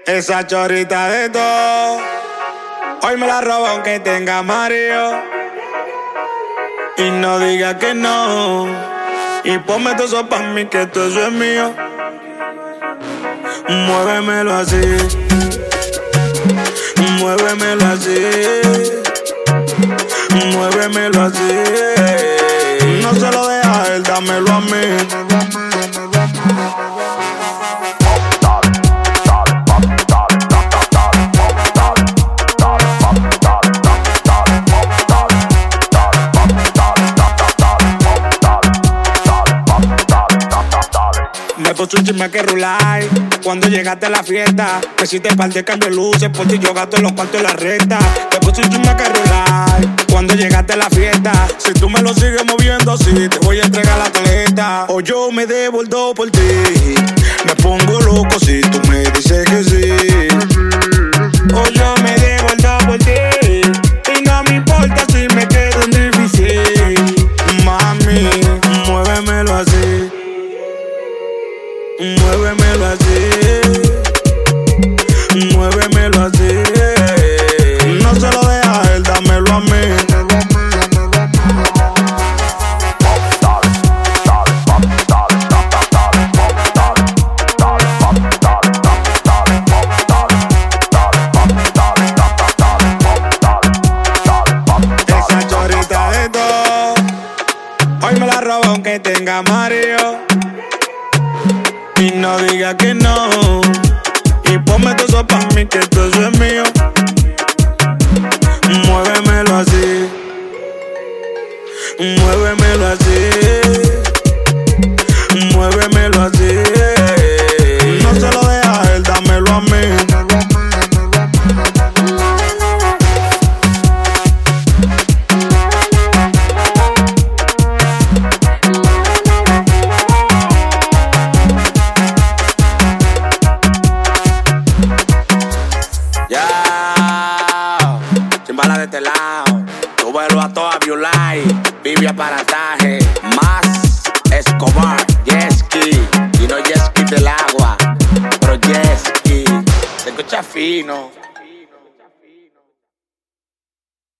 Esa chorrita de todo, hoy me la robo aunque tenga Mario. Y no diga que no, y ponme todo eso pa' mí que todo eso es mío. Muévemelo así, muévemelo así, muévemelo así. No se lo deja a él, dámelo a mí. Me puse un chisme que rular. Cuando llegaste a la fiesta, me hiciste par de cambio de luces. Por ti yo gasto los cuartos en la recta. Me puse un chisme que rular. Cuando llegaste a la fiesta, si tú me lo sigues moviendo así, te voy a entregar la tarjeta. O yo me debo el do por ti. Me pongo loco si tú me dices que sí. O yo me debo el do por ti. Y no me importa si me quedo en difícil. Mami, muévemelo así. Muévemelo así, muévemelo así. No se lo deja a él, dámelo a mí. Esa chorrita de todo, hoy me la robo aunque tenga Mario. Y no diga que no, y ponme todo eso pa' mí que todo eso es mío. Muévemelo así, muévemelo así, muévemelo así. No se lo deja a él, dámelo a mí. Bala de este lado, tú vuelvo a toda violar, vive aparataje, más Escobar, Yeski, y no Yeski del agua, pero Yeski, se escucha fino.